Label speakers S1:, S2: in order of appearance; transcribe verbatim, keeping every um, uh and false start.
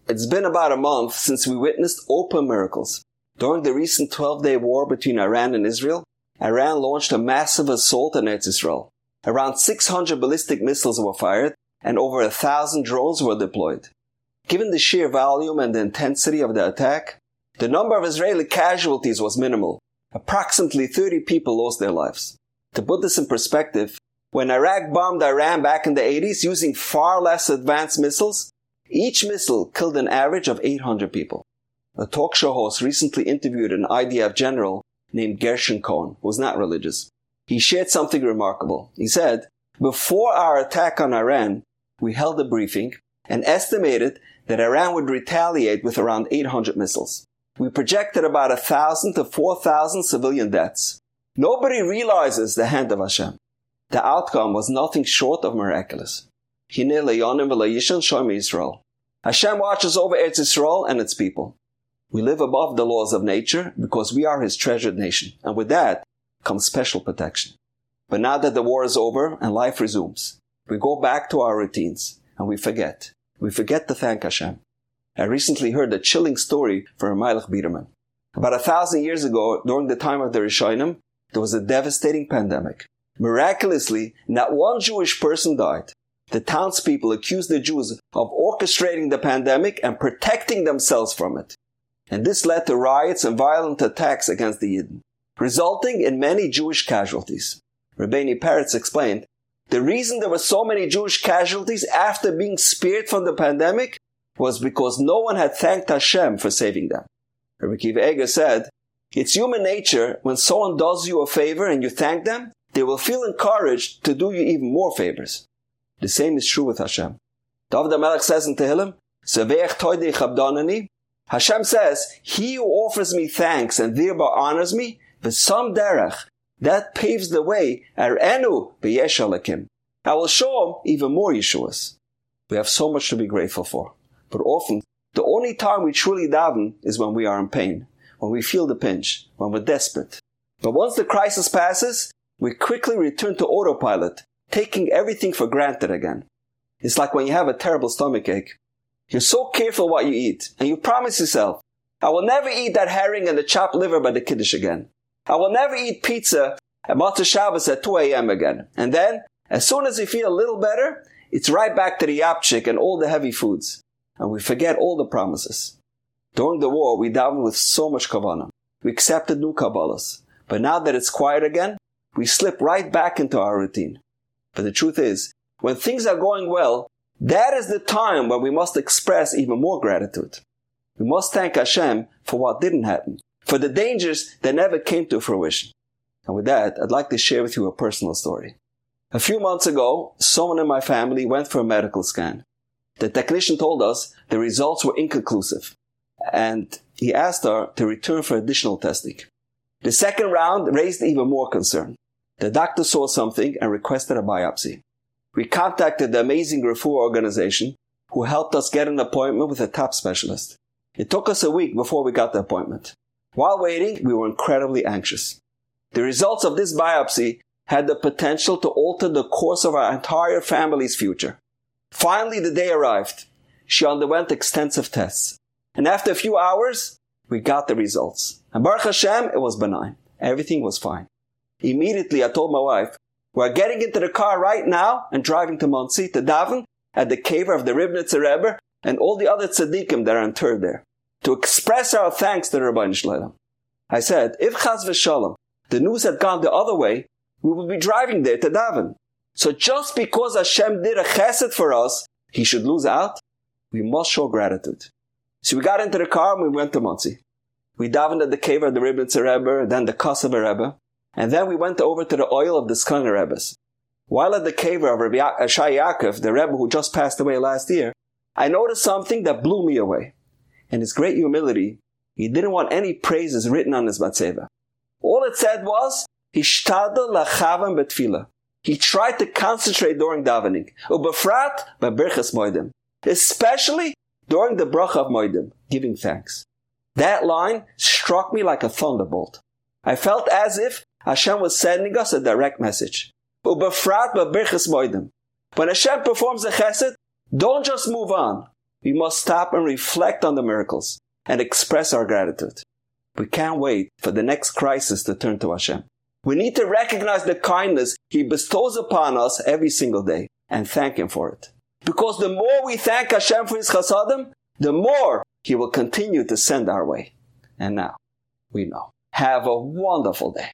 S1: It's been about a month since we witnessed open miracles. During the recent twelve-day war between Iran and Israel, Iran launched a massive assault on Eretz Israel. Around six hundred ballistic missiles were fired, and over a thousand drones were deployed. Given the sheer volume and the intensity of the attack, the number of Israeli casualties was minimal. Approximately thirty people lost their lives. To put this in perspective, when Iraq bombed Iran back in the eighties using far less advanced missiles, each missile killed an average of eight hundred people. A talk show host recently interviewed an I D F general named Gershon Cohen, who was not religious. He shared something remarkable. He said, "Before our attack on Iran, we held a briefing and estimated that Iran would retaliate with around eight hundred missiles. We projected about one thousand to four thousand civilian deaths. Nobody realizes the hand of Hashem." The outcome was nothing short of miraculous. Hinei le'yonim v'le'yishan shomer Yisrael. Hashem watches over Eretz Yisrael and its people. We live above the laws of nature because we are His treasured nation, and with that comes special protection. But now that the war is over and life resumes, we go back to our routines and we forget. We forget to thank Hashem. I recently heard a chilling story from Melech Biderman. About a thousand years ago, during the time of the Rishonim, there was a devastating pandemic. Miraculously, not one Jewish person died. The townspeople accused the Jews of orchestrating the pandemic and protecting themselves from it. And this led to riots and violent attacks against the Yidden, resulting in many Jewish casualties. Rabbeinu Peretz explained, the reason there were so many Jewish casualties after being spared from the pandemic was because no one had thanked Hashem for saving them. Rabbi Akiva Eger said, it's human nature, when someone does you a favor and you thank them, they will feel encouraged to do you even more favors. The same is true with Hashem. David HaMelech says in Tehillim, Seveach toidei chabdanani. Hashem says, he who offers me thanks and thereby honors me, v'sam derech, that paves the way, ar'enu b'yesh alakim. I will show him even more Yeshuas. We have so much to be grateful for. But often, the only time we truly daven is when we are in pain, when we feel the pinch, when we're desperate. But once the crisis passes, we quickly return to autopilot, taking everything for granted again. It's like when you have a terrible stomachache. You're so careful what you eat, and you promise yourself, I will never eat that herring and the chopped liver by the Kiddush again. I will never eat pizza at Matzah Shabbos at two a.m. again. And then, as soon as you feel a little better, it's right back to the yapchik and all the heavy foods. And we forget all the promises. During the war, we davened with so much kavanah. We accepted new Kabbalahs. But now that it's quiet again, we slip right back into our routine. But the truth is, when things are going well, that is the time when we must express even more gratitude. We must thank Hashem for what didn't happen, for the dangers that never came to fruition. And with that, I'd like to share with you a personal story. A few months ago, someone in my family went for a medical scan. The technician told us the results were inconclusive, and he asked her to return for additional testing. The second round raised even more concern. The doctor saw something and requested a biopsy. We contacted the amazing Refuah organization, who helped us get an appointment with a top specialist. It took us a week before we got the appointment. While waiting, we were incredibly anxious. The results of this biopsy had the potential to alter the course of our entire family's future. Finally, the day arrived. She underwent extensive tests. And after a few hours, we got the results. And Baruch Hashem, it was benign. Everything was fine. Immediately, I told my wife, we're getting into the car right now and driving to Monsey to daven at the cave of the Ribnitzer Rebbe and all the other tzaddikim that are interred there, to express our thanks to the Rabbeinu Shalom. I said, if Chas v'Shalom, the news had gone the other way, we would be driving there to daven. So just because Hashem did a chesed for us, He should lose out? We must show gratitude. So we got into the car and we went to Monsey. We davened at the cave of the Ribnitzer Rebbe, then the Kosovo Rebbe, and then we went over to the oil of the Skana Rebbes. While at the cave of Rabbi Shai Yaakov, the Rebbe who just passed away last year, I noticed something that blew me away. In his great humility, he didn't want any praises written on his matzeva. All it said was, Hishtadel lachavam betfila. He tried to concentrate during davening, ubefrat b'berchas moedim, especially during the bracha of moedim, giving thanks. That line struck me like a thunderbolt. I felt as if Hashem was sending us a direct message. Ubefrat b'berchas moedim. When Hashem performs a chesed, don't just move on. We must stop and reflect on the miracles and express our gratitude. We can't wait for the next crisis to turn to Hashem. We need to recognize the kindness He bestows upon us every single day and thank Him for it. Because the more we thank Hashem for His chasadim, the more He will continue to send our way. And now, we know. Have a wonderful day.